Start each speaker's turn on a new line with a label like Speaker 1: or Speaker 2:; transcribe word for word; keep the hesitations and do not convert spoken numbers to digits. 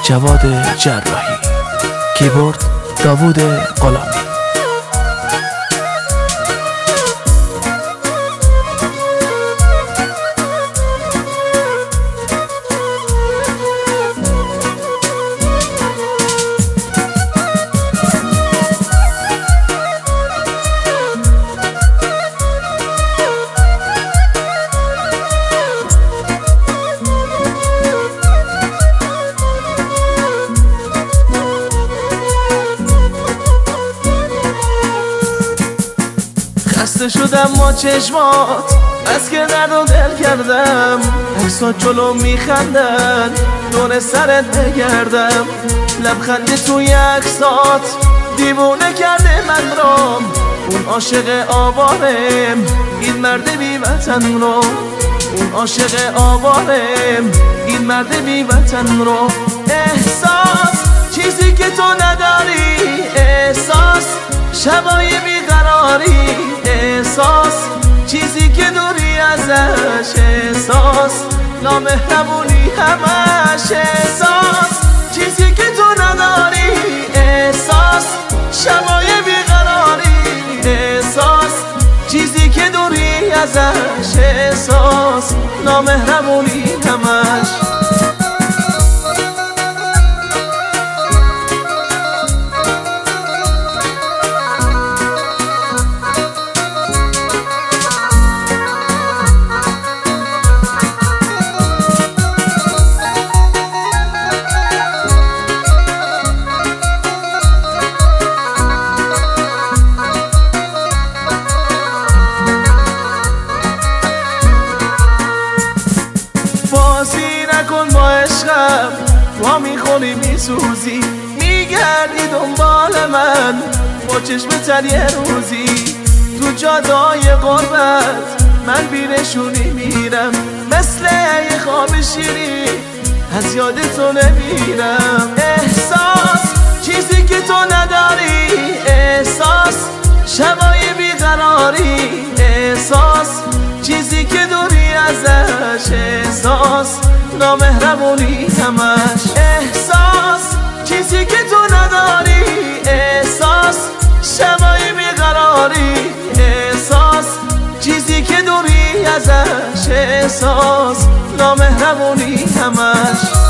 Speaker 1: جواد جراحی، کیبورد داوود غلامی. خسته شدم با چشمات، از که درد و دل کردم. عکسات جلو میخندن، دور سرت بگردم. لبخند توی عکسات دیوونه کرده من رو. اون عاشق آوارم، این مرد بی وطن رو. اون عاشق آوارم، این مرد بی وطن رو. احساس چیزی که تو نداری، احساس شبای بیقراری، احساس چیزی که دوری ازش، احساس نامهربونی همش، احساس چیزی که تو نداری، احساس شبای بیقراری، احساس چیزی که دوری ازش، احساس نامهربونی همش. بازی نکن با عشقم، وا میخونی میسوزی. میگردی دنبال من با چشم تر یه روزی. تو جادای غربت من بینشونی میرم، مثل یه خواب شیری از یاد تو نمیرم. احساس چیزی که تو نداری، احساس شبای بیقراری، احساس چیزی که دوری ازش، احساس نامهربونی همش. احساس چیزی که تو نداری، احساس شبای بیقراری، احساس چیزی که دوری ازش، احساس نامهربونی همش.